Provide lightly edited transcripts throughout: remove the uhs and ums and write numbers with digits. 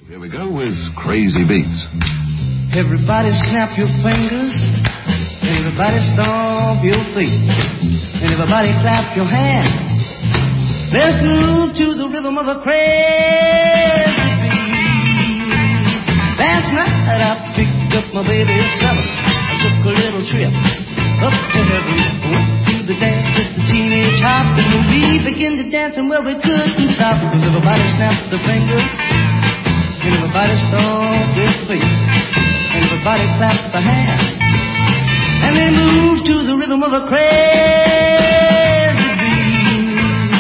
Here we go with Crazy Beats. Everybody snap your fingers, everybody stomp your feet, and everybody clap your hands. Let's move to the rhythm of a crazy beat. Last night I picked up my baby Summer. I took a little trip up to heaven. Went to the dance with the teenage hop, and we began to dance, and well, we couldn't stop, because everybody snapped their fingers, and everybody stomped their feet, and everybody clapped their hands, and they moved to the rhythm of a crazy beat.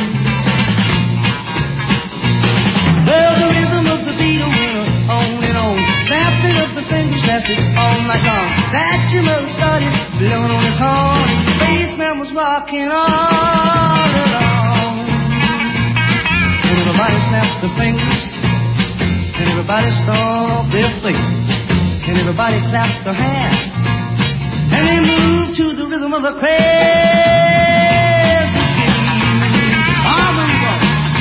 Well, the rhythm of the beat went on and on. Snapping of the fingers lasted all night long. Satchel started blowing on his horn. The bassman was rocking all along. And everybody snapped their fingers, and everybody stomped their feet, and everybody clapped their hands, and they moved to the rhythm of a crazy beat. All in one.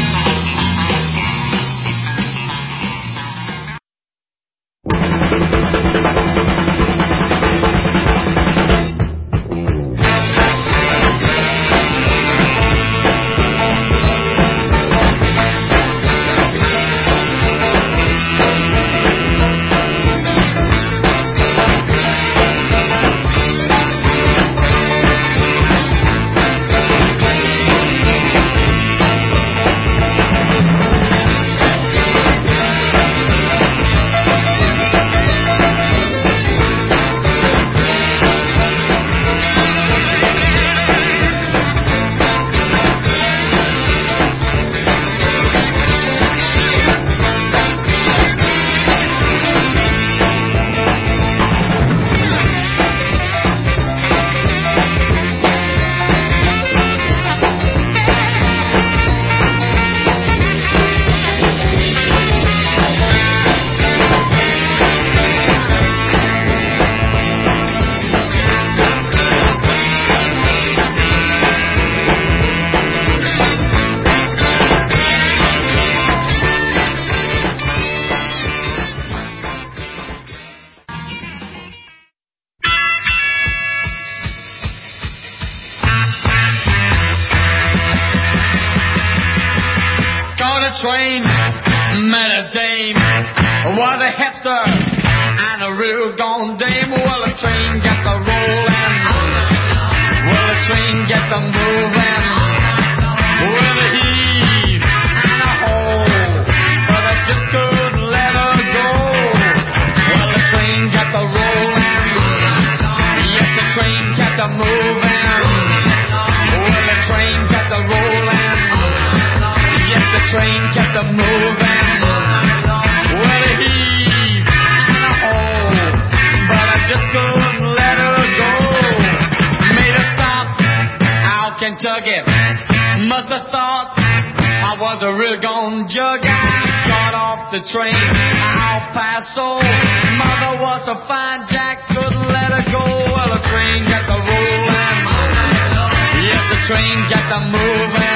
Train, met a dame, was a hipster and a real gone dame. Well, the train got the rolling, well, the train got the moving, well, the heave and a hole, but I just couldn't let her go. Well, the train got the rolling, yes, the train got the moving, well, the train got the rolling. Yes, the train kept a moving. Well, it heaved and a hole, but I just couldn't let her go. Made her stop out Kentucky. Must have thought I was a real gone jug. I got off the train out Paso. Mother was a fine jack, couldn't let her go. Well, the train got the rolling. Yes, the train got the moving.